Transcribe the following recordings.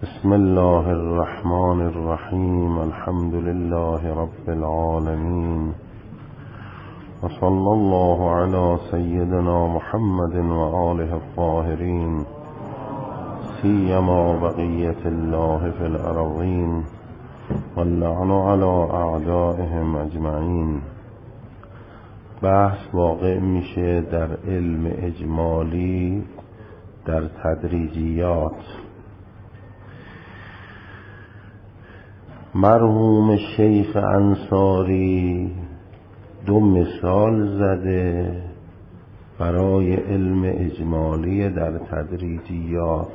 بسم الله الرحمن الرحیم. الحمد لله رب العالمین و صلی الله علی سیدنا محمد و آله الطاهرین سیما بقیة الله فی الارضین واللعن علی اعدائهم اجمعین. بحث واقع میشه در علم اجمالی در تدریجیات. مرحوم شیخ انصاری دو مثال زده برای علم اجمالی در تدریجیات.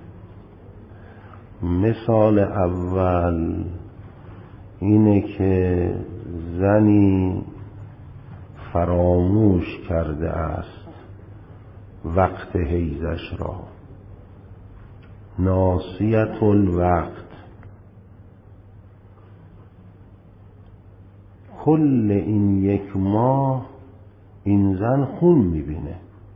مثال اول اینه که زنی فراموش کرده است وقت حیضش را، ناسیت الوقت. کل این یک ماه این زن خون میبینه،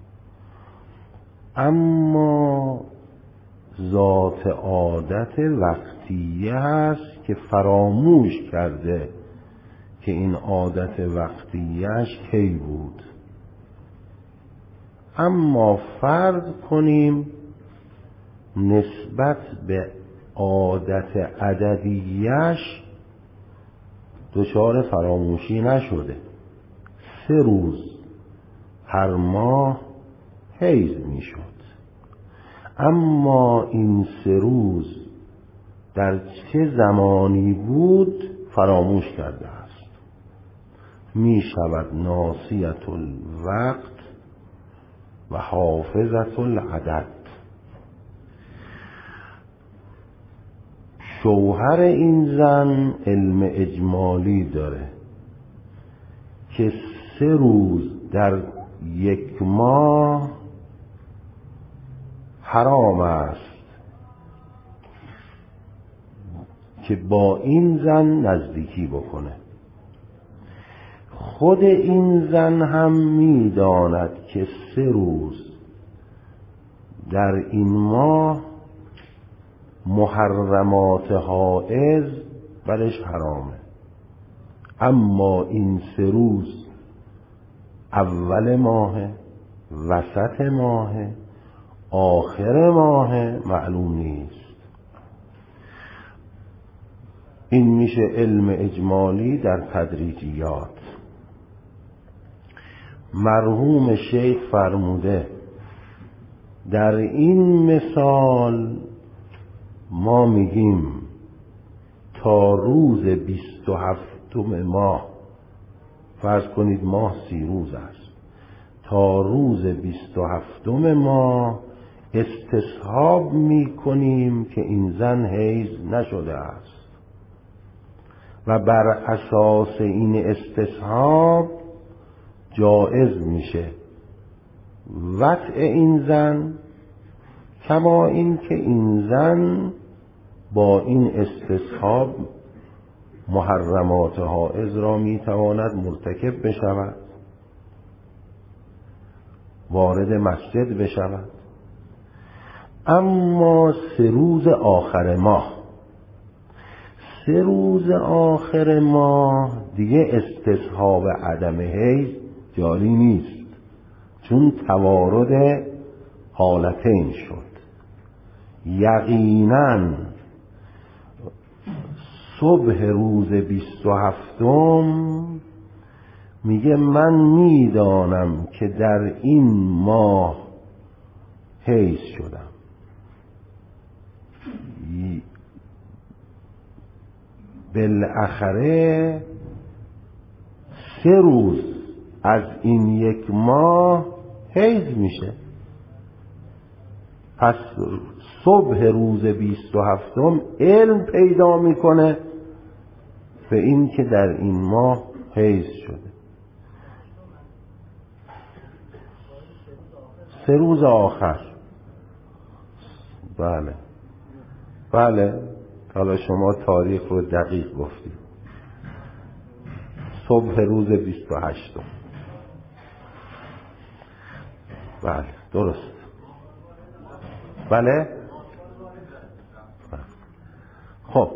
اما ذات عادت وقتیه هست که فراموش کرده که این عادت وقتیهش کی بود. اما فرض کنیم نسبت به عادت عددیهش دچار فراموشی نشده، 3 روز هر ماه حیض میشد، اما این 3 روز در چه زمانی بود فراموش کرده است. می شود ناسیت الوقت و حافظت العدد. شوهر این زن علم اجمالی داره که 3 روز در یک ماه حرام است که با این زن نزدیکی بکنه. خود این زن هم میداند که 3 روز در این ماه محرمات حائض برش حرامه، اما این 3 روز اول ماه، وسط ماه، آخر ماه معلوم نیست. این میشه علم اجمالی در تدریجیات. مرحوم شیخ فرموده در این مثال ما میگیم تا روز 27 ماه، فرض کنید ماه 30 روز است، تا روز 27 ماه استصحاب میکنیم که این زن حیض نشده است و بر اساس این استصحاب جائز میشه وطء این زن، کما این که این زن با این استصحاب محرمات حائض را میتواند مرتکب بشود، وارد مسجد بشود. اما 3 روز آخر ماه، 3 روز آخر ماه دیگه استصحاب عدم حیض جاری نیست، چون توارد حالتین شد. یقیناً صبح روز 27 میگه من میدانم که در این ماه حیض شدم. بالاخره 3 روز از این یک ماه حیض میشه. پس صبح روز 27 علم پیدا میکنه به این که در این ماه حیض شده. 3 روز آخر. بله حالا شما تاریخ رو دقیق گفتید. صبح روز 28. بله درست. بله خب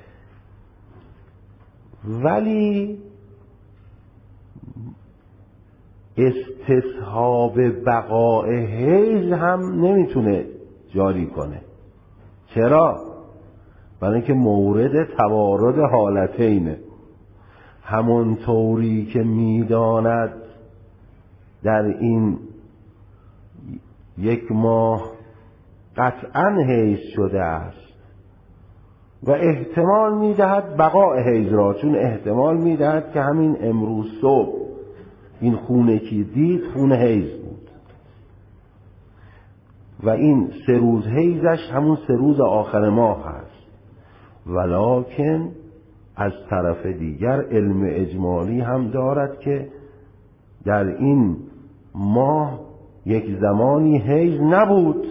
ولی استصحاب بقاء حیض هم نمیتونه جاری کنه. چرا؟ برای اینکه مورد توارد حالتینه. همون طوری که میداند در این 1 ماه قطعا حیض شده است و احتمال میدهد بقاء حیض را، چون احتمال میدهد که همین امروز صبح این خونه که دید خون حیض بود و این 3 روز حیضش همون 3 روز آخر ماه هست. ولکن از طرف دیگر علم اجمالی هم دارد که در این ماه یک زمانی حیض نبود.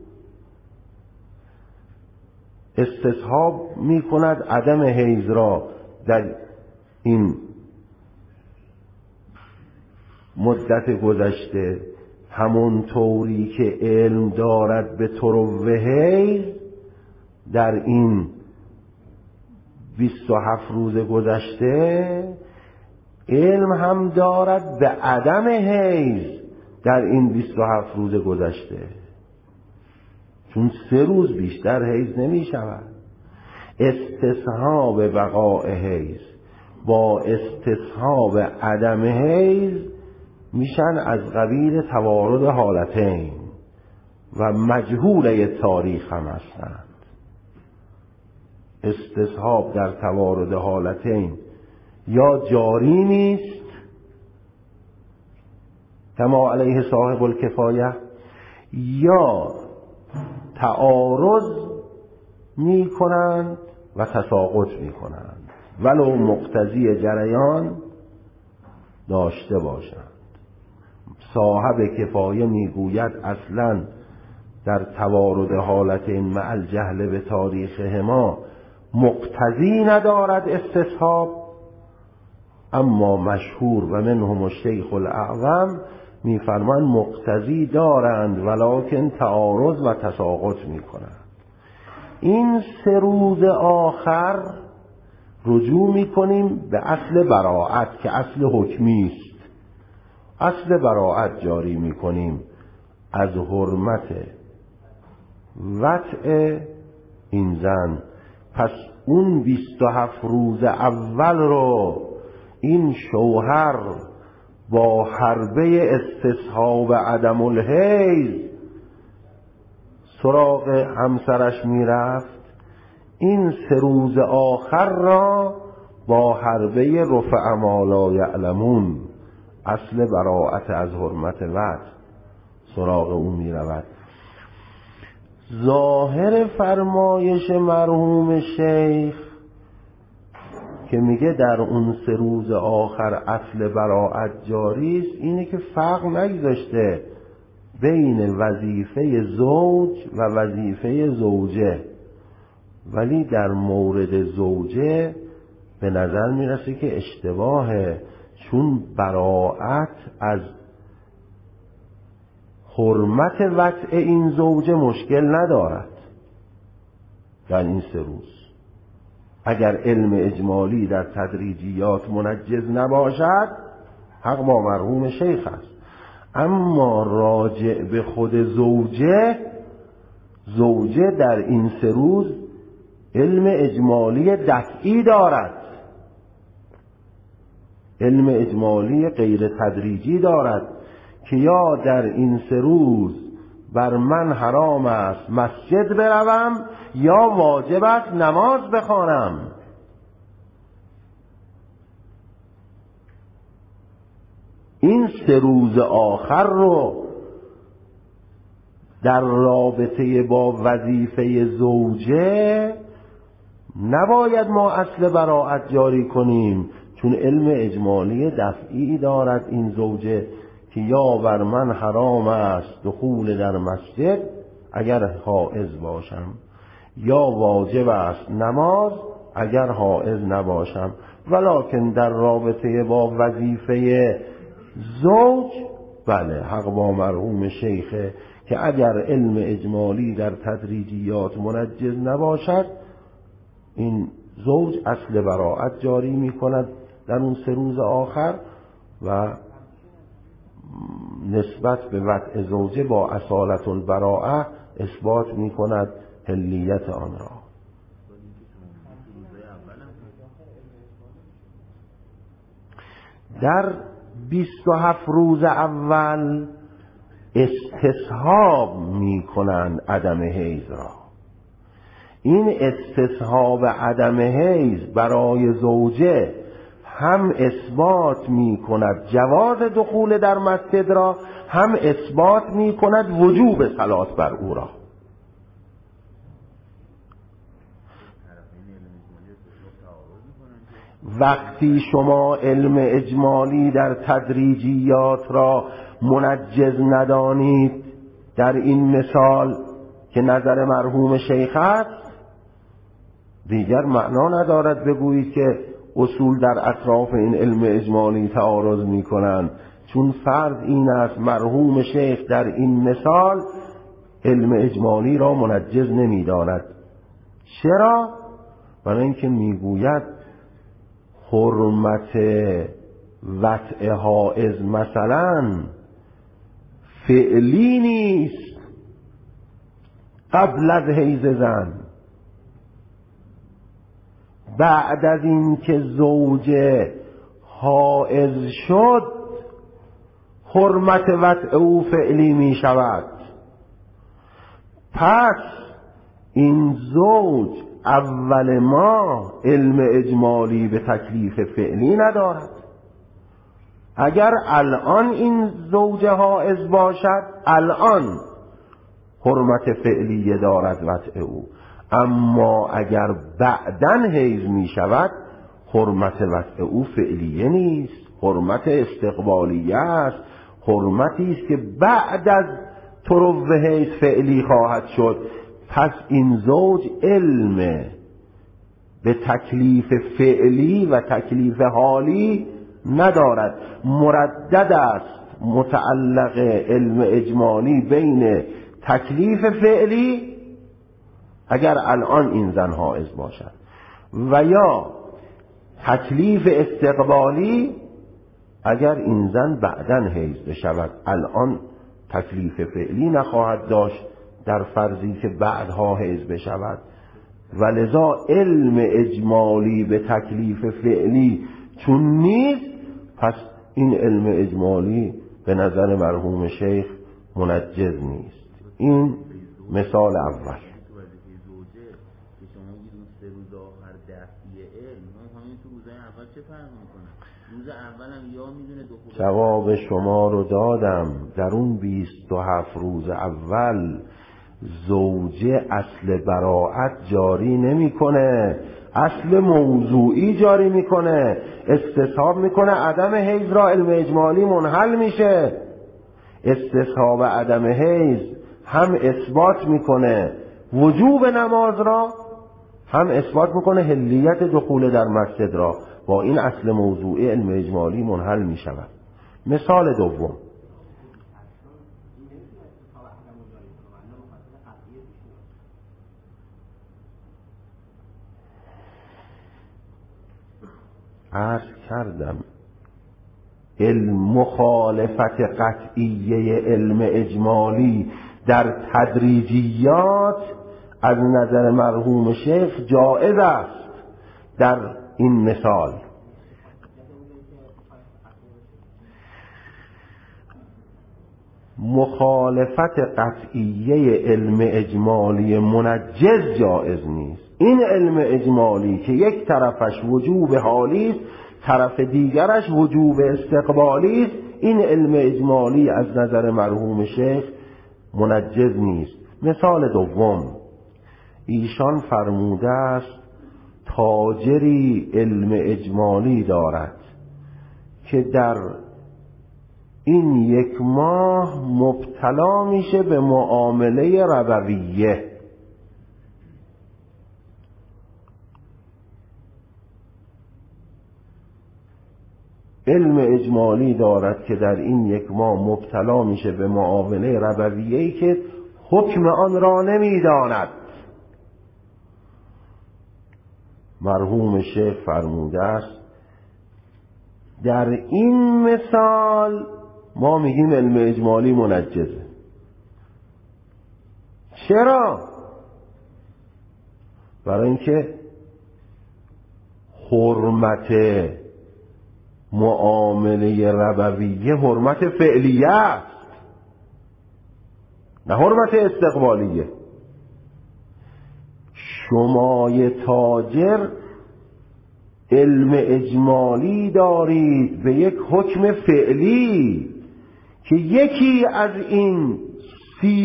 استصحاب می کند عدم حیض را در این مدت گذشته، همون طوری که علم دارد به طرو حیض در این 27 روز گذشته، علم هم دارد به عدم حیض در این 27 روز گذشته، چون 3 روز بیشتر حیض نمی شود. استصحاب بقاء حیض با استصحاب عدم حیض میشن از قبیل توارد حالتین و مجهوله تاریخ هم هستند. استصحاب در توارد حالتین یا جاری نیست کما علیه صاحب الکفایه، یا تعارض می کنند و تساقط می کنند ولو مقتضی جریان داشته باشند. صاحب کفایه می گوید اصلا در توارد حالتین مع الجهل به تاریخهما مقتضی ندارد استصحاب، اما مشهور و منهم الشیخ الاعظم میفرمان مقتضی دارند ولکن تعارض و تساقط میکنند. این 3 روز آخر رجوع میکنیم به اصل براءت که اصل حکمی است. اصل براءت جاری میکنیم از حرمت وطء این زن. پس اون 27 روز اول رو این شوهر با حربه استصحاب عدم الحیض سراغ همسرش میرفت، این 3 روز آخر را با حربه رفع ما لا یعلمون، اصل براءت از حرمت وطء، سراغ اون میرود. ظاهر فرمایش مرحوم شیخ که میگه در اون 3 روز آخر اصل براءت جاری است، اینه که فرق نگذاشته بین وظیفه زوج و وظیفه زوجه، ولی در مورد زوجه به نظر میرسه که اشتباهه، چون براءت از حرمت وطء این زوجه مشکل ندارد در این 3 روز. اگر علم اجمالی در تدریجیات منجز نباشد حق با مرحوم شیخ است، اما راجع به خود زوجه در این 3 روز علم اجمالی دفعی دارد، علم اجمالی غیر تدریجی دارد که یا در این 3 روز بر من حرام است مسجد بروم یا واجب است نماز بخوانم. این 3 روز آخر رو در رابطه با وظیفه زوجه نباید ما اصل براءت جاری کنیم، چون علم اجمالی دفعی دارد این زوجه که یا بر من حرام است دخول در مسجد اگر حائض باشم، یا واجب است نماز اگر حائض نباشم. ولکن در رابطه با وظیفه زوج بله حق با مرحوم شیخه که اگر علم اجمالی در تدریجیات منجز نباشد این زوج اصل براءت جاری می کند در اون 3 روز آخر و نسبت به وطء زوجه با اصالت البراءه اثبات می کند حلیت آن را. در 27 روز اول استصحاب می کنند عدم حیض را. این استصحاب عدم حیض برای زوجه هم اثبات می کند جواز دخول در مسجد را، هم اثبات می کند وجوب صلات بر او را. وقتی شما علم اجمالی در تدریجیات را منجز ندانید، در این مثال که نظر مرحوم شیخ است، دیگر معنا ندارد بگویید که اصول در اطراف این علم اجمالی تعارض می کنند، چون فرض این است مرحوم شیخ در این مثال علم اجمالی را منجز نمی داند. چرا؟ برای اینکه می گوید حرمت وطء حائض مثلا فعلی نیست قبل از حیض زن، بعد از این که زوجه حائض شد حرمت وطء او فعلی می شود. پس این زوج اول ما علم اجمالی به تکلیف فعلی ندارد. اگر الان این زوج حائض باشد الان حرمت فعلی دارد وطء او، اما اگر بعداً حیض می شود حرمت وطء او فعلیه نیست، حرمت استقبالیه است، حرمتی است که بعد از طروء حیض فعلی خواهد شد. پس این زوج علم به تکلیف فعلی و تکلیف حالی ندارد. مردد است متعلق علم اجمالی بین تکلیف فعلی اگر الان این زن حائض باشد و یا تکلیف استقبالی اگر این زن بعداً حیض بشود. الان تکلیف فعلی نخواهد داشت در فرضی که بعدها حیض بشود، ولذا علم اجمالی به تکلیف فعلی چون نیست، پس این علم اجمالی به نظر مرحوم شیخ منجز نیست. این مثال اول. جواب شما رو دادم. در اون 27 روز اول زوجه اصل براءت جاری نمیکنه، اصل موضوعی جاری میکنه، استصحاب میکنه عدم حیض را، علم اجمالی منحل میشه. استصحاب عدم حیض هم اثبات میکنه وجوب نماز را، هم اثبات میکنه حلیت دخول در مسجد را. با این اصل موضوعی علم اجمالی منحل میشود. مثال دوم، عرض کردم مخالفت قطعیه علم اجمالی در تدریجیات از نظر مرحوم شیخ جائز است. در این مثال مخالفت قطعیه علم اجمالی منجز جائز نیست. این علم اجمالی که یک طرفش وجوب حالی است، طرف دیگرش وجوب استقبالی است، این علم اجمالی از نظر مرحوم شیخ منجز نیست. مثال دوم، ایشان فرموده است تاجری علم اجمالی دارد که در این 1 ماه مبتلا میشه به معامله ربویه. علم اجمالی دارد که در این 1 ماه مبتلا میشه به معامله ربویه‌ای که حکم آن را نمیداند. مرحوم شیخ فرموده است در این مثال ما میگیم علم اجمالی منجزه. چرا؟ برای اینکه حرمت معامله ربویه حرمت فعلیه است، نه حرمت استقبالیه. شمای تاجر علم اجمالی دارید به یک حکم فعلی که یکی از این 30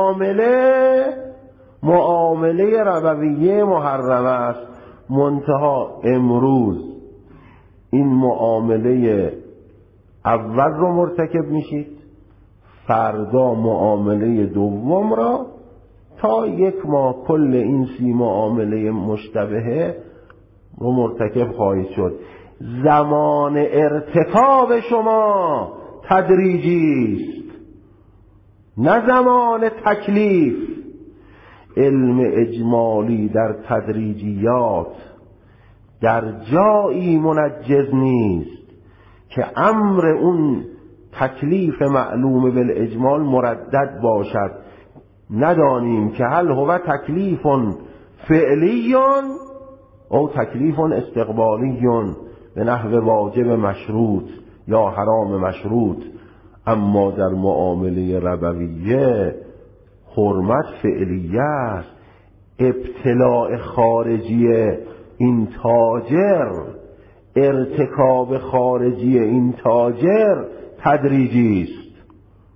معامله ربویه محرم است، منتها امروز این معامله اول رو مرتکب میشید، فردا معامله دوم را، تا 1 ماه کل این 30 معامله مشتبهه رو مرتکب خواهید شد. زمان ارتکاب شما تدریجی است، نه زمان تکلیف. علم اجمالی در تدریجیات در جایی منجز نیست که امر اون تکلیف معلوم بالاجمال مردد باشد. ندانیم که هل هو تکلیف فعلی او تکلیف استقبالی به نحو واجب مشروط یا حرام مشروط. اما در معامله ربویه حرمت فعلیه است. ابتلاع خارجی این تاجر، ارتکاب خارجی این تاجر تدریجی است.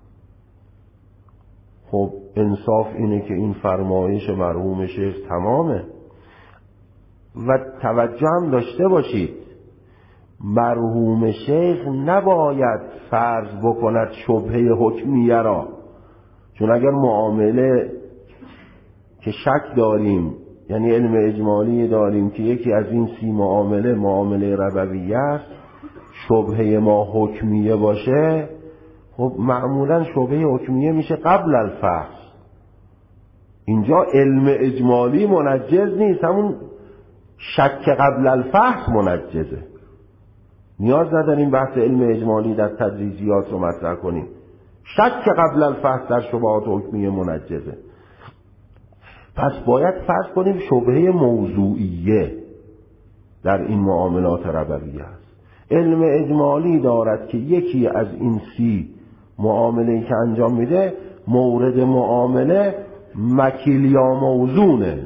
خب انصاف اینه که این فرمایش مرحوم شیخ تمامه. و توجه هم داشته باشید مرحوم شیخ نباید فرض بکند شبهه حکمیه را، چون اگر معامله که شک داریم، یعنی علم اجمالی داریم که یکی از این 30 معامله ربویه است، شبهه ما حکمیه باشه، خب معمولا شبهه حکمیه میشه قبل الفحص. اینجا علم اجمالی منجز نیست، همون شک قبل الفحص منجزه. نیاز نداریم بحث علم اجمالی در تدریجیات رو مطرح کنیم. شک قبل الفحص در شبهات حکمیه منجزه. پس باید فرض کنیم شبهه موضوعیه در این معاملات ربویه است. علم اجمالی دارد که یکی از این 30 معامله‌ای که انجام میده مورد معامله مکیل یا موزونه،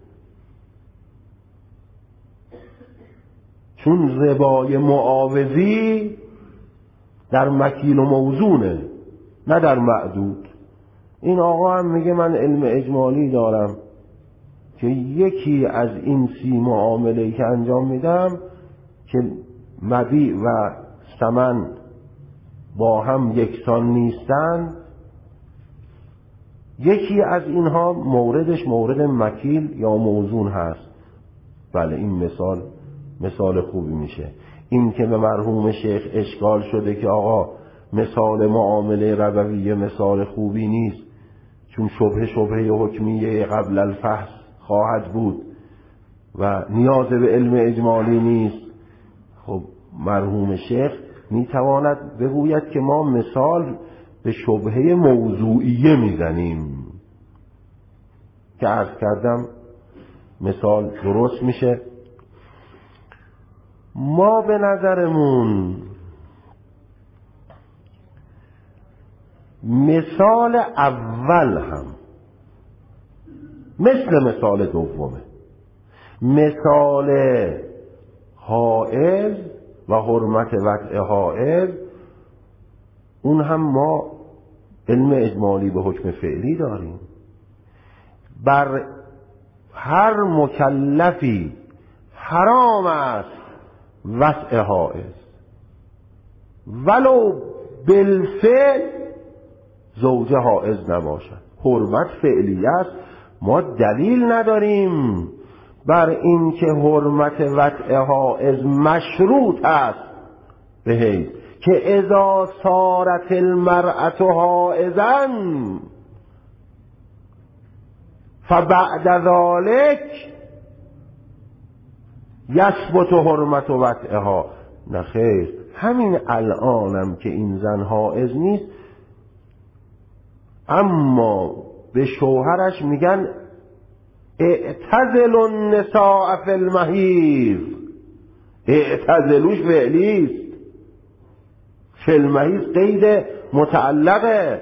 چون ربای معاوضی در مکیل و موزونه نه در معدود. این آقا هم میگه من علم اجمالی دارم که یکی از این 30 معامله‌ای که انجام میدم که مبیع و ثمن با هم یکسان نیستند، یکی از اینها موردش مورد مکیل یا موزون هست. بله این مثال خوبی میشه. این که به مرحوم شیخ اشکال شده که آقا مثال معامله ربویه مثال خوبی نیست چون شبهه حکمیه قبل الفحص خواهد بود و نیاز به علم اجمالی نیست. خب مرحوم شیخ میتواند بگوید که ما مثال به شبهه موضوعیه میزنیم که عرض کردم مثال درست میشه. ما به نظرمون مثال اول هم مثل مثال دومه، مثال حائض و حرمت وطء حائض، اون هم ما علم اجمالی به حکم فعلی داریم. بر هر مکلفی حرام است وطء حائض ولو بالفعل زوجه حائض نباشد، حرمت فعلی است. ما دلیل نداریم بر این که حرمت وطء حائض مشروط است به حیض، که اذا صارت المرأة حائضا فبعد ذلك یثبت حرمت و وطئها. نه خیر، همین الانم که این زن حائض نیست اما به شوهرش میگن اعتزلوا النساء فی المحیض. اعتزلوش فعلیست، فی المحیض قید متعلقه،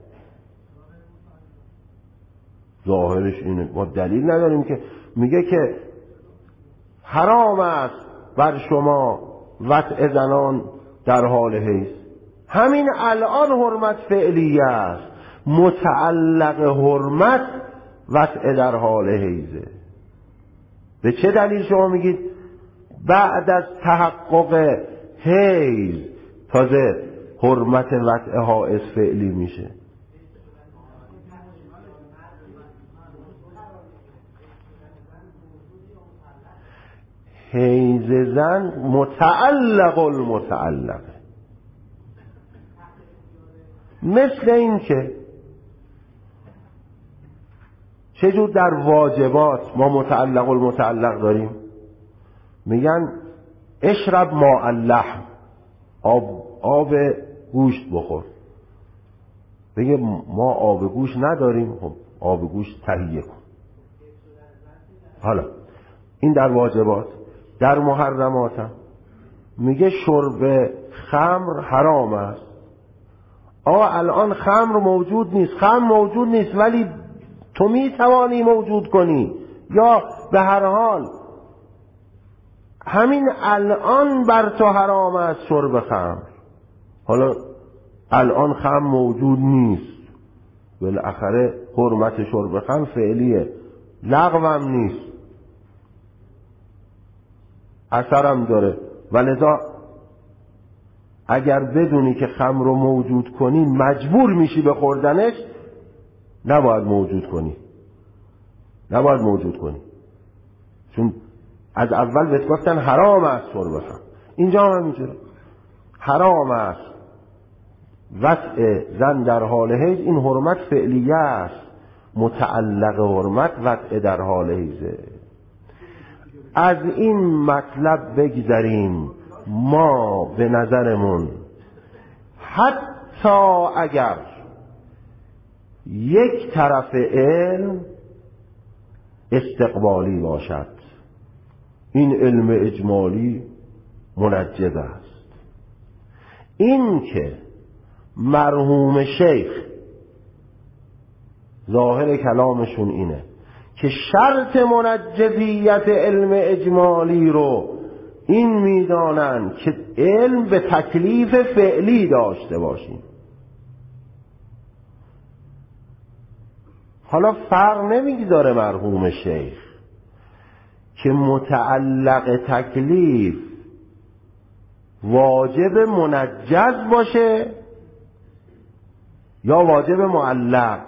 ظاهرش اینه. ما دلیل نداریم که میگه که حرام است بر شما وطء زنان در حال حیض. همین الان حرمت فعلیه است، متعلق حرمت وطء در حال حیضه. به چه دلیل شما میگید بعد از تحقق حیض تازه حرمت وطء حائض فعلی میشه؟ حیض زن متعلق المتعلقه. مثل این که چجور در واجبات ما متعلق المتعلق داریم، میگن اشرب ماء اللحم، آب گوشت بخور. بگه ما آب گوشت نداریم، خب آب گوشت تهیه کن. حالا این در واجبات. در محرمات هم میگه شرب خمر حرام است. الان خمر موجود نیست، خمر موجود نیست ولی تو میتوانی موجود کنی، یا به هر حال همین الان بر تو حرام است شرب خمر. حالا الان خمر موجود نیست، بالاخره حرمت شرب خمر فعلیه، لغوم نیست، اثرم داره. ولذا اگر بدونی که خمر رو موجود کنی مجبور میشی به خوردنش، نباید موجود کنی، چون از اول بهت گفتن حرام است شرب خمر. اینجا هم همینجوره، حرام است وطء زن در حال حیض. این حرمت فعلیه است، متعلق حرمت وطء در حال حیضه. از این مطلب بگذریم. ما به نظرمون حتی اگر یک طرف علم استقبالی باشد، این علم اجمالی منجز است. این که مرحوم شیخ ظاهر کلامشون اینه که شرط منجزیت علم اجمالی رو این میدانند که علم به تکلیف فعلی داشته باشیم. حالا فرق نمیگذاره مرحوم شیخ که متعلق تکلیف واجب منجز باشه یا واجب معلق،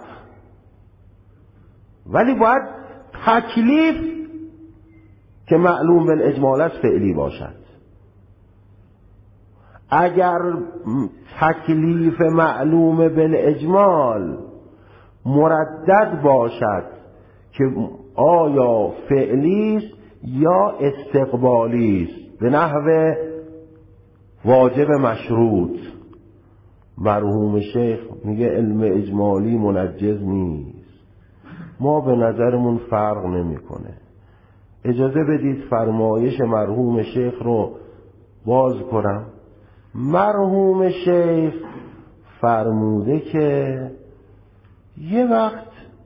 ولی باید تکلیف که معلوم بالاجمال است فعلی باشد. اگر تکلیف معلوم بالاجمال مردد باشد که آیا فعلی است یا استقبالی است به نحو واجب مشروط، مرحوم شیخ میگه علم اجمالی منجز نیست. ما به نظرمون فرق نمیکنه. اجازه بدید فرمایش مرحوم شیخ رو باز کنم. مرحوم شیخ فرموده که یه وقت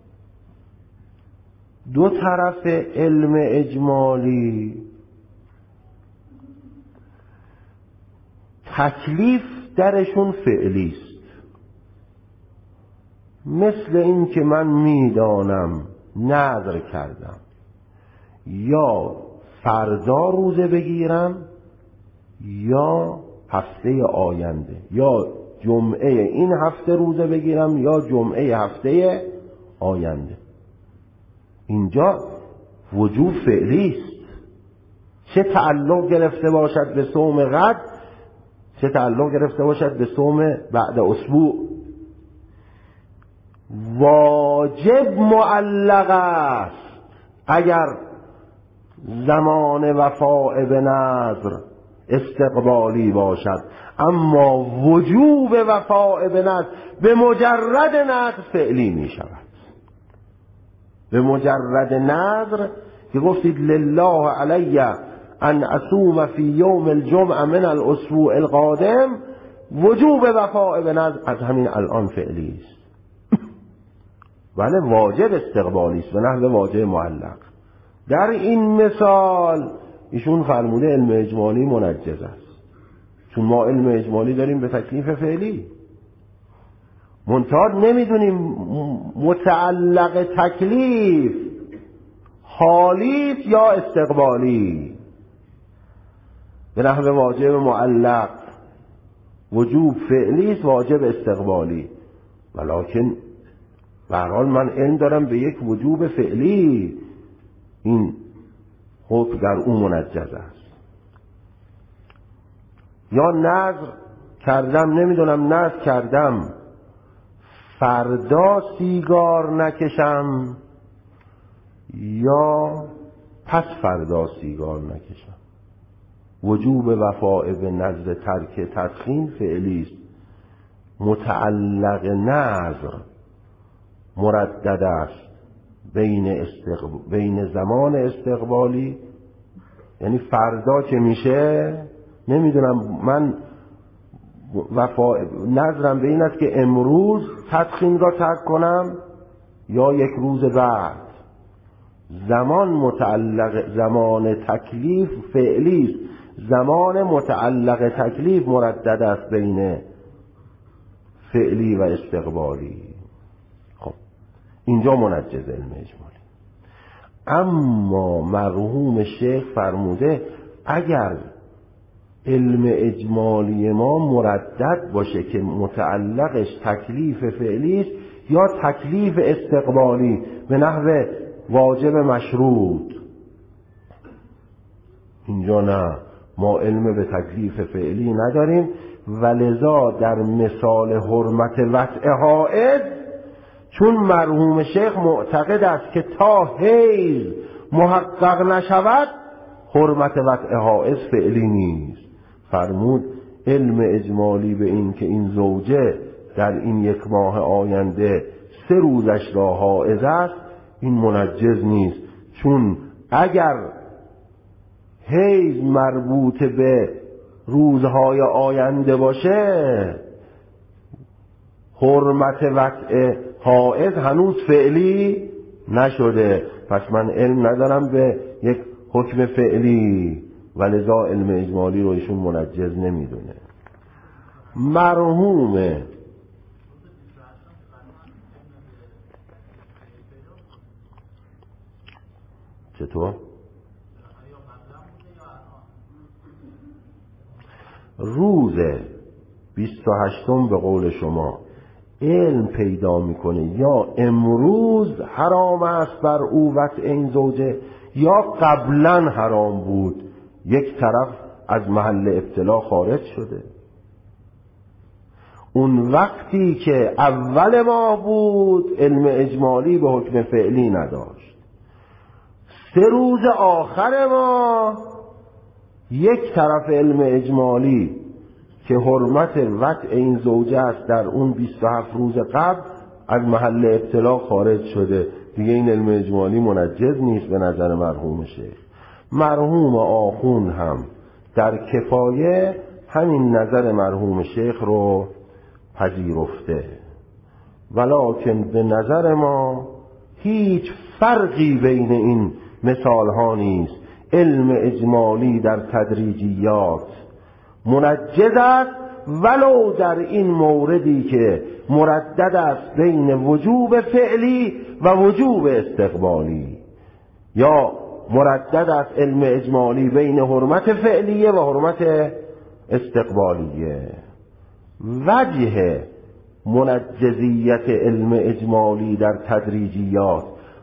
دو طرف علم اجمالی تکلیف درشون فعلی است. مثل این که من میدانم نذر کردم یا فردا روزه بگیرم یا هفته آینده، یا جمعه این هفته روزه بگیرم یا جمعه هفته آینده. اینجا وجوب فعلی است. چه تعلق گرفته باشد به صوم غد، چه تعلق گرفته باشد به صوم بعد اسبوع، واجب معلق است. اگر زمان وفاء به نظر استقبالی باشد، اما وجوب وفاء به نظر به مجرد نظر فعلی می شود. به مجرد نظر که گفتید لله علی ان اصوم فی یوم الجمعه من الاسبوع القادم، وجوب وفاء به نظر از همین الان فعلی است. بله واجب استقبالی است به نحو واجب معلق. در این مثال ایشون فرموده علم اجمالی منجز است، چون ما علم اجمالی داریم به تکلیف فعلی، منتها نمیدونیم متعلق تکلیف حالی یا استقبالی. به نحو واجب معلق وجوب فعلی است، واجب استقبالی، ولکن به هر حال من علم دارم به یک وجوب فعلی، این حکم در اون منجز است. یا نذر کردم، نمیدونم نذر کردم فردا سیگار نکشم یا پس فردا سیگار نکشم. وجوب وفاء به نذر ترک تدخین فعلی است، متعلق نذر مردد است بین زمان استقبالی، یعنی فردا که میشه نمیدونم من نظرم به این است که امروز تدخین را ترک کنم یا یک روز بعد. زمان متعلق زمان تکلیف فعلی است، زمان متعلق تکلیف مردد است بین فعلی و استقبالی. خب اینجا منجز علم اجمالی. اما مرحوم شیخ فرموده اگر علم اجمالی ما مردد باشه که متعلقش تکلیف فعلی است یا تکلیف استقبالی به نحو واجب مشروط، اینجا نه، ما علم به تکلیف فعلی نداریم، ولذا در مثال حرمت وطء حائض چون مرحوم شیخ معتقد است که تا حیض محقق نشود حرمت وطء حائض فعلی نیست، فرمود علم اجمالی به این که این زوجه در این یک ماه آینده 3 روزش را حائض است این منجز نیست، چون اگر حیض مربوط به روزهای آینده باشه حرمت وطء حائض هنوز فعلی نشده، پس من علم ندارم به یک حکم فعلی، ولذا علم اجمالی رو ایشون منجز نمیدونه. مرحوم چطور؟ روز 28 به قول شما علم پیدا میکنه یا امروز حرام است بر او وطء این زوجه یا قبلا حرام بود، یک طرف از محل ابتلا خارج شده. اون وقتی که اول ماه بود علم اجمالی به حکم فعلی نداشت، 3 روز آخر ماه یک طرف علم اجمالی که حرمت وطء این زوجه است در اون 27 روز قبل از محل ابتلا خارج شده، دیگه این علم اجمالی منجز نیست به نظر مرحوم شیخ. مرحوم آخوند هم در کفایه همین نظر مرحوم شیخ رو پذیرفته، ولکن به نظر ما هیچ فرقی بین این مثال ها نیست. علم اجمالی در تدریجیات منجز است ولو در این موردی که مردد است بین وجوب فعلی و وجوب استقبالی، یا مردد است علم اجمالی بین حرمت فعلیه و حرمت استقبالیه. وجه منجزیت علم اجمالی در تدریجیات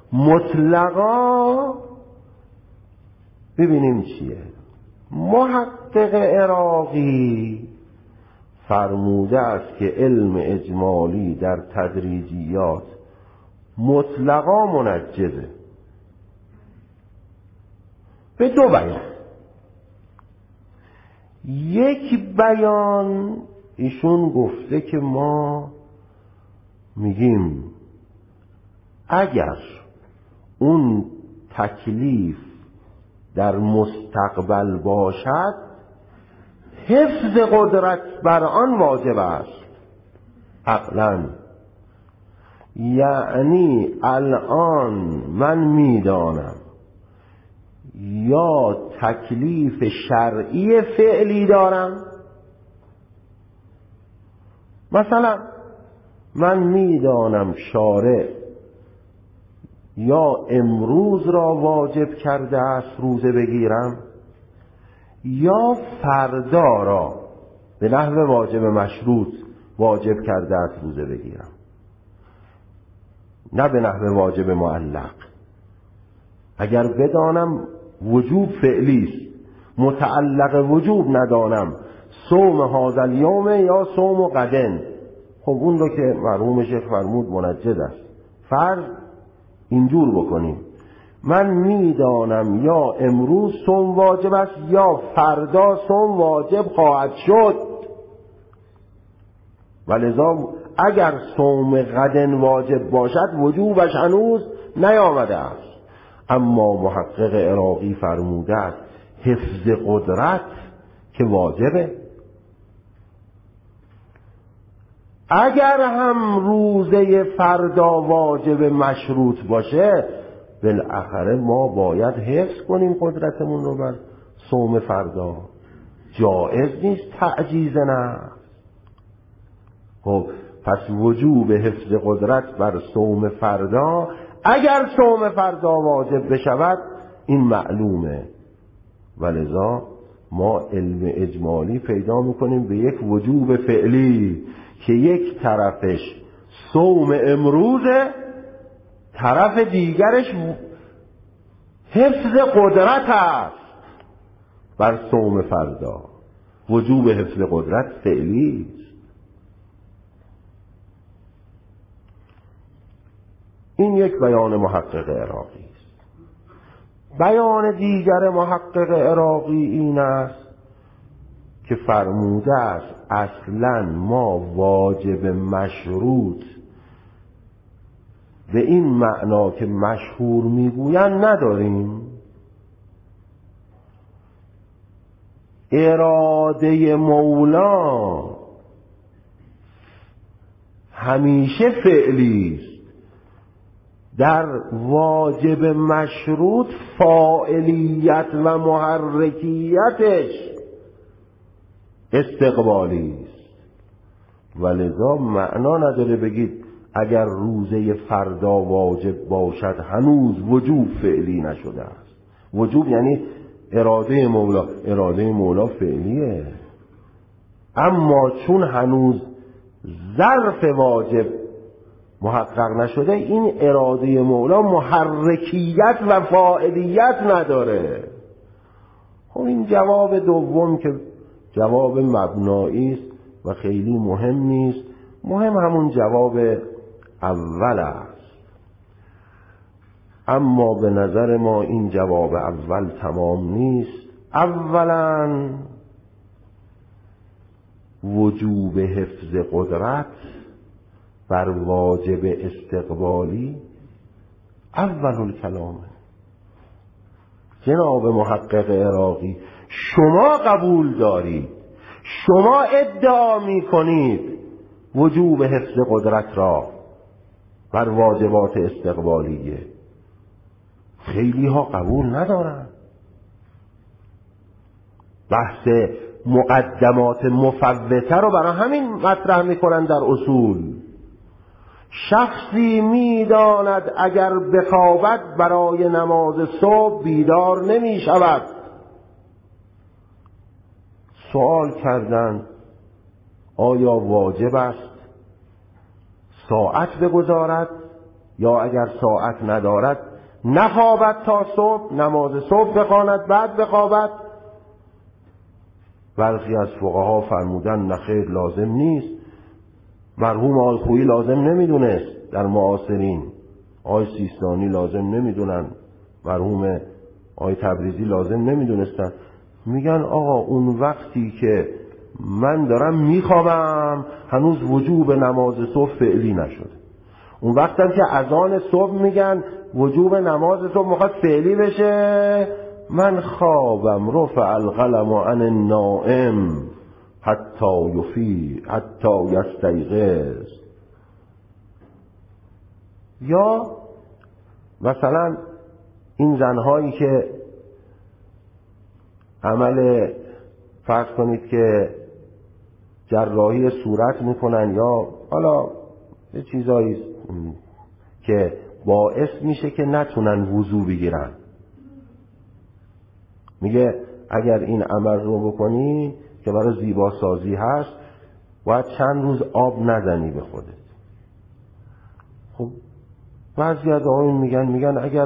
مطلقا ببینیم چیه. محقق عراقی فرموده است که علم اجمالی در تدریجیات مطلقا منجزه. به دو بیان. یک بیان ایشون گفته که ما میگیم اگر اون تکلیف در مستقبل باشد حفظ قدرت بر آن واجب است عقلاً. یعنی الان من میدانم یا تکلیف شرعی فعلی دارم، مثلا من میدانم شارع یا امروز را واجب کرده است روزه بگیرم یا فردا را به نحو واجب مشروط واجب کرده است روزه بگیرم، نه به نحو واجب معلق. اگر بدانم وجوب فعلی است، متعلق وجوب ندانم، صوم هذا الیوم یا صوم غدن، خب اون رو که مرحوم شیخ فرمود منجز است. فرض اینجور بکنیم من میدانم یا امروز صوم واجب است یا فردا صوم واجب خواهد شد، ولذا اگر صوم غدن واجب باشد وجوبش هنوز نیامده است. اما محقق عراقی فرموده است حفظ قدرت که واجبه. اگر هم روزه فردا واجب مشروط باشه بالاخره ما باید حفظ کنیم قدرتمون رو بر صوم فردا. جایز نیست تعجیز نفس. خب پس وجوب حفظ قدرت بر صوم فردا، اگر صوم فردا واجب بشود این معلومه، ولذا ما علم اجمالی پیدا میکنیم به یک وجوب فعلی که یک طرفش صوم امروزه، طرف دیگرش حفظ قدرت است بر صوم فردا. وجوب حفظ قدرت فعلی است. این یک بیان محقق عراقی است. بیان دیگر محقق عراقی این است که فرموده است اصلا ما واجب مشروط به این معنا که مشهور میگویند نداریم. اراده مولا همیشه فعلی است. در واجب مشروط فاعلیت و محرکیتش استقبالی است، ولذا معنا نداره بگید اگر روزه فردا واجب باشد هنوز وجوب فعلی نشده است. وجوب یعنی اراده مولا، اراده مولا فعلیه، اما چون هنوز ظرف واجب محقق نشده این اراده مولا محرکیت و فاعلیت نداره. خب این جواب دوم که جواب مبنایی است و خیلی مهم نیست، مهم همون جواب اول است. اما به نظر ما این جواب اول تمام نیست. اولا وجوب حفظ قدرت بر واجب استقبالی اول الکلامه. جناب محقق عراقی شما قبول دارید، شما ادعا می کنید وجوب حفظ قدرت را بر واجبات استقبالیه، خیلی ها قبول ندارن. بحث مقدمات مفوته رو برای همین مطرح میکنن در اصول. شخصی میداند اگر بخوابد برای نماز صبح بیدار نمی شود. سوال کردند آیا واجب است ساعت بگذارد یا اگر ساعت ندارد نخوابد تا صبح، نماز صبح بخواند بعد بخوابد؟ برخی از فقها فرمودن نخیر لازم نیست. مرحوم آقای خویی لازم نمیدونست در معاصرین، آقای سیستانی لازم نمیدونن، مرحوم آقای تبریزی لازم نمیدونستن. میگن آقا اون وقتی که من دارم میخوابم هنوز وجوب نماز صبح فعلی نشده. اون وقتم که اذان صبح میگن وجوب نماز صبح میخواد فعلی بشه، من خوابم رفع القلم عن النائم حتی یستیقظ. یا مثلا این زنهایی که عمل فرض کنید که جراحی صورت میکنن یا حالا یه چیزایی که باعث میشه که نتونن وضو بگیرن، میگه اگر این عمل رو بکنی که برای زیباسازی هست باید چند روز آب نزنی به خودت. خب بعضی از آقایون میگن اگر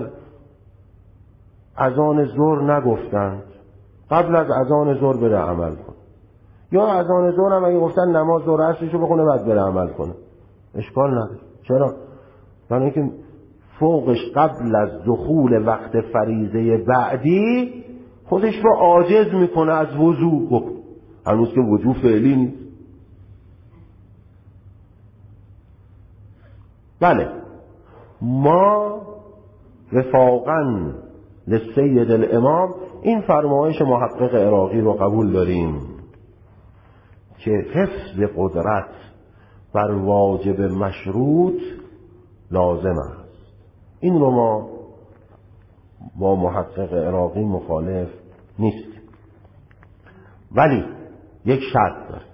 اذان ظهر نگفتند قبل از اذان ظهر بره عمل کن، یا اذان ظهر هم اگه گفتن نماز ظهر عصرشو بخونه بعد بره عمل کنه، اشکال نداره. چرا؟ برای اینکه فوقش قبل از دخول وقت فریضه بعدی خودش رو عاجز میکنه از وضو بکن، هنوز که وضو فعلی نیست. بله ما وفاقاً لسید الامام این فرمایش محقق عراقی رو قبول داریم که حفظ قدرت بر واجب مشروط لازم است. این رو ما با محقق عراقی مخالف نیست، ولی یک شرط داره.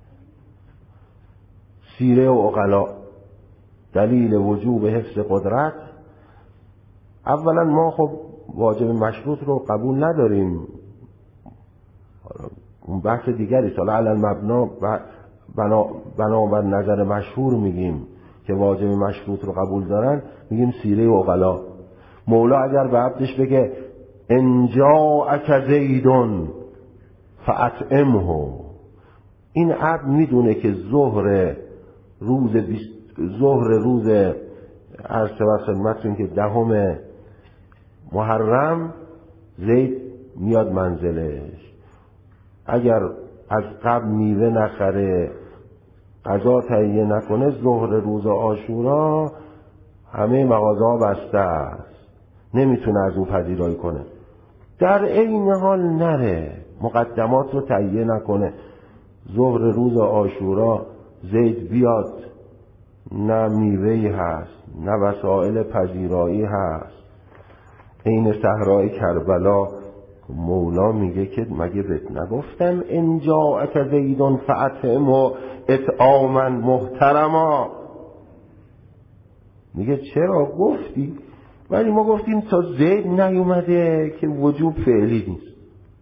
سیره و عقلا دلیل وجوب حفظ قدرت، اولا ما خب واجب مشروط رو قبول نداریم، اون بحث دیگری حالا علی المبنا بنابر نظر مشهور میگیم که واجب مشروط رو قبول دارن، میگیم سیره و عقلا. مولا اگر به عبدش بگه ان جاءک زید فاطعمه، این عبد میدونه که ظهر روز عرض و خدمتتون که 10 محرم زید میاد منزلش، اگر از قبل میوه نخره غذا تهیه نکنه ظهر روز عاشورا همه مغازه‌ها بسته است، نمیتونه از اون پذیرایی کنه. در این حال نره مقدمات رو تهیه نکنه، ظهر روز عاشورا زید بیاد نه میوه‌ای هست نه وسایل پذیرایی هست. این صحرای کربلا مولا میگه که مگه بهت نگفتم ان جاءک زید فاطعمه اطعاما محترما؟ میگه چرا گفتی؟ ولی ما گفتیم تا زید نیومده که وجوب فعلی نیست،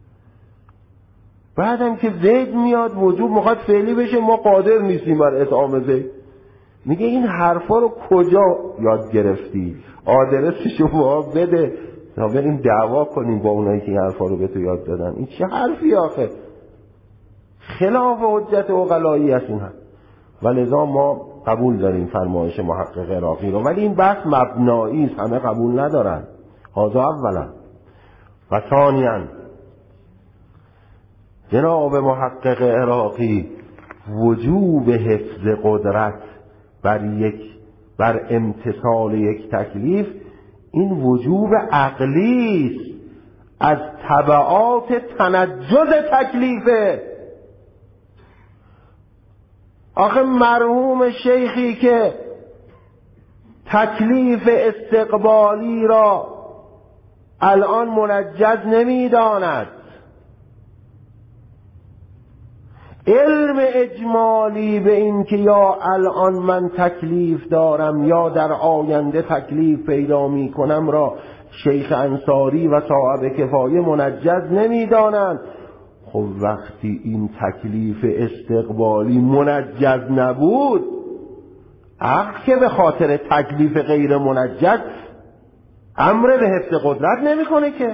بعدم که زید میاد وجوب میخواد فعلی بشه، ما قادر نیستیم بر اطعام زید. میگه این حرفا رو کجا یاد گرفتی؟ آدرسشو ما بده تا بریم دعوا کنیم با اونایی که این حرفا رو به تو یاد دادن. این چه حرفی آخه؟ خلاف حجت عقلایی است این حرف. ولذا ما قبول داریم فرمایش محقق عراقی رو، ولی این بحث مبنایی است، همه قبول ندارن. هذا اولا. و ثانیاً جناب محقق عراقی وجوب حفظ قدرت بر امتثال یک تکلیف این وجوب عقلی است، از تبعات تنجز تکلیفه. آخه مرحوم شیخی که تکلیف استقبالی را الان منجز نمی‌داند، علم اجمالی به این که یا الان من تکلیف دارم یا در آینده تکلیف پیدا می کنم را شیخ انصاری و صاحب کفایه منجز نمی دانند. خب وقتی این تکلیف استقبالی منجز نبود، عقل که به خاطر تکلیف غیر منجز امر به حفظ قدرت نمی کنه که.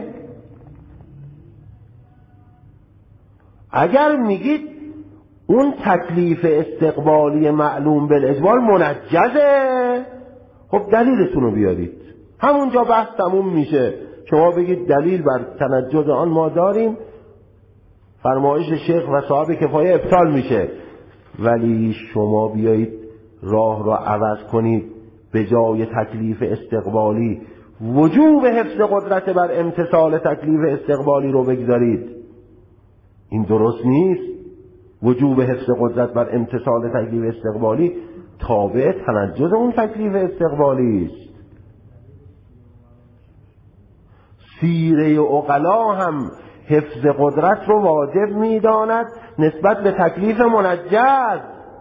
اگر میگید اون تکلیف استقبالی معلوم بالاجمال منجزه، خب دلیلتون رو بیارید، همونجا بحث تموم میشه. شما بگید دلیل بر تنجز آن ما داریم، فرمایش شیخ و صاحب کفایه ابطال میشه. ولی شما بیایید راه را عوض کنید، به جای تکلیف استقبالی وجوب حفظ قدرت بر امتثال تکلیف استقبالی رو بگذارید. این درست نیست. وجوب حفظ قدرت بر امتثال تکلیف استقبالی تابع تنجز اون تکلیف استقبالی است. سیره عقلا هم حفظ قدرت رو واجب می‌داند نسبت به تکلیف منجز.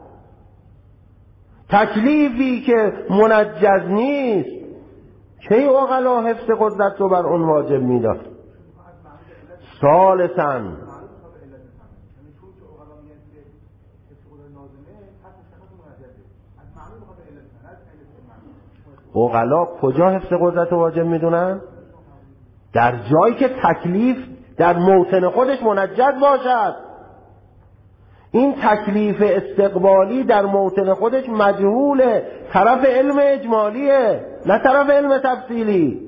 تکلیفی که منجز نیست کی عقلا حفظ قدرت رو بر اون واجب می‌داد؟ ثالثاً عقلا کجا حفظ قدرت رو واجب می‌دونن؟ در جایی که تکلیف در موطن خودش منجز باشد. این تکلیف استقبالی در موطن خودش مجهوله، طرف علم اجمالیه نه طرف علم تفصیلی.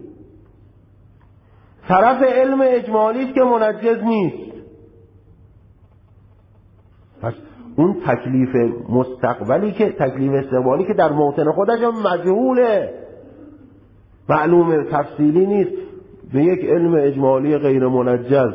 طرف علم اجمالی که منجز نیست. پس اون تکلیف مستقبلی که تکلیف استقبالی که در موطن خودش مجهوله، معلوم تفصیلی نیست. به یک علم اجمالی غیر منجز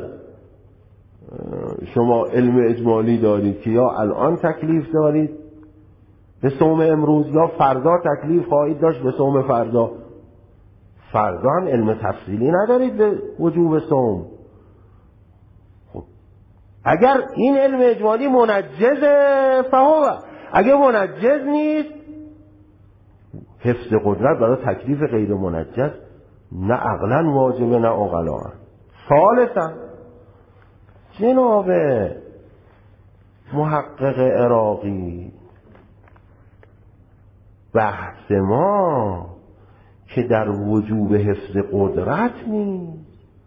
شما علم اجمالی دارید که یا الان تکلیف دارید به صوم امروز یا فردا تکلیف خواهید داشت به صوم فردا. فردا هم علم تفصیلی ندارید به وجوب صوم. خب اگر این علم اجمالی منجزه فهو، اگر منجز نیست حفظ قدرت برای تکلیف غیر منجز نه عقلا واجبه نه عقلا. ثالثا جناب محقق عراقی، بحث ما که در وجوب حفظ قدرت نیست.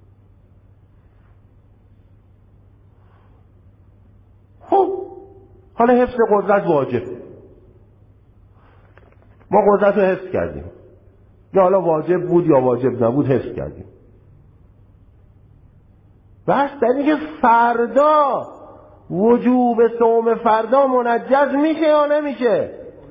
خب حالا حفظ قدرت واجب، ما قدرت رو حفظ کردیم، یا حالا واجب بود یا واجب نبود حفظ کردیم. بحث در اینه که فردا وجوب صوم فردا منجز میشه یا نمیشه.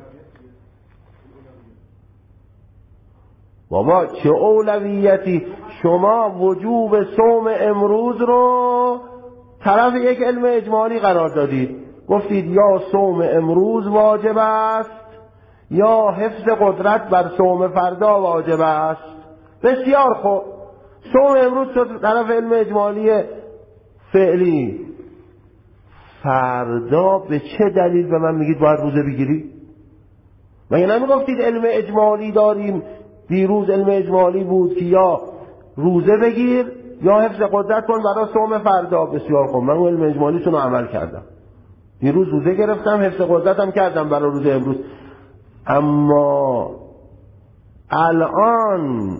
بابا چه اولویتی؟ شما وجوب صوم امروز رو طرف یک علم اجمالی قرار دادید، گفتید یا صوم امروز واجب است یا حفظ قدرت بر صوم فردا واجب است. بسیار خوب، صوم امروز شد طرف علم اجمالی فعلی. فردا به چه دلیل به من میگید باید روزه بگیری؟ مگه نمیگفتید علم اجمالی داریم؟ دیروز علم اجمالی بود که یا روزه بگیر یا حفظ قدرت کن برای صوم فردا. بسیار خوب، من علم اجمالیتون رو عمل کردم، دیروز روزه گرفتم، حفظ قدرتم کردم برای روزه امروز. اما الان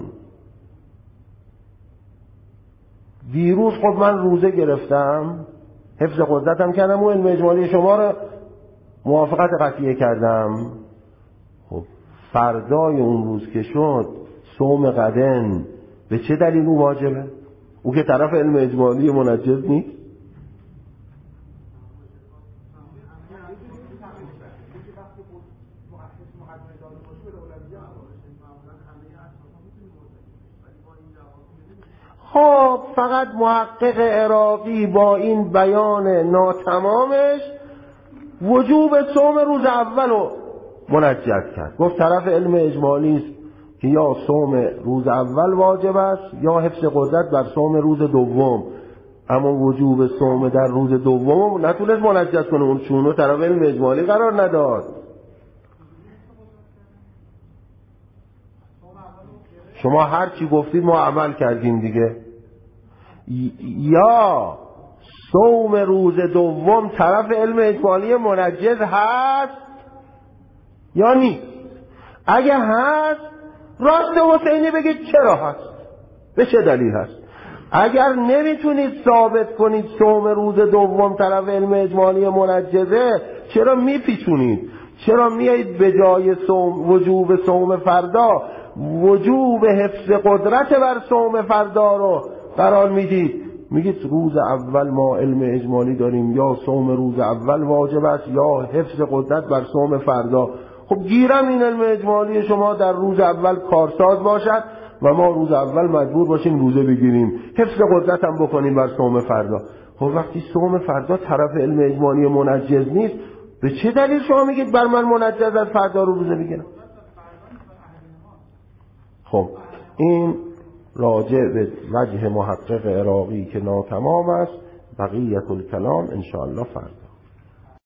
دیروز خب من روزه گرفتم، حفظ قدرتم کردم و علم اجمالی شما رو موافقت قطعیه کردم. خب فردای اون روز که شد صوم غدن به چه دلیل او واجبه؟ او که طرف علم اجمالی منجز نیست. خب فقط محقق عراقی با این بیان ناتمامش وجوب صوم روز اول رو منجز کرد. گفت طرف علم اجمالی است که یا صوم روز اول واجب است یا حفظ قدرت بر صوم روز دوم. اما وجوب صوم در روز دوم نتونست منجز کنه، اون چونو طرف علم اجمالی قرار نداد. شما هر چی گفتید ما عمل کردیم دیگه. یا صوم روز دوم طرف علم اجمالی منجز هست یا نیست. اگه هست راست حسینی بگید چرا هست، به چه دلیل هست. اگر نمیتونید ثابت کنید صوم روز دوم طرف علم اجمالی منجزه، چرا میپیچونید؟ چرا میایید به جای صوم وجوب صوم فردا وجوب حفظ قدرت بر صوم فردا رو قرار میدید، میگید روز اول ما علم اجمالی داریم، یا صوم روز اول واجب است یا حفظ قدرت بر صوم فردا. خب گیرم این علم اجمالی شما در روز اول کارساز باشد و ما روز اول مجبور باشیم روزه بگیریم، حفظ قدرت هم بکنیم بر صوم فردا. خب وقتی صوم فردا طرف علم اجمالی منجز نیست، به چه دلیل شما میگید بر من منجز از فردا رو روزه بگیرم؟ خب این راجع به وجه محقق عراقی که ناتمام است، بقیت الکلام انشاءالله فردا.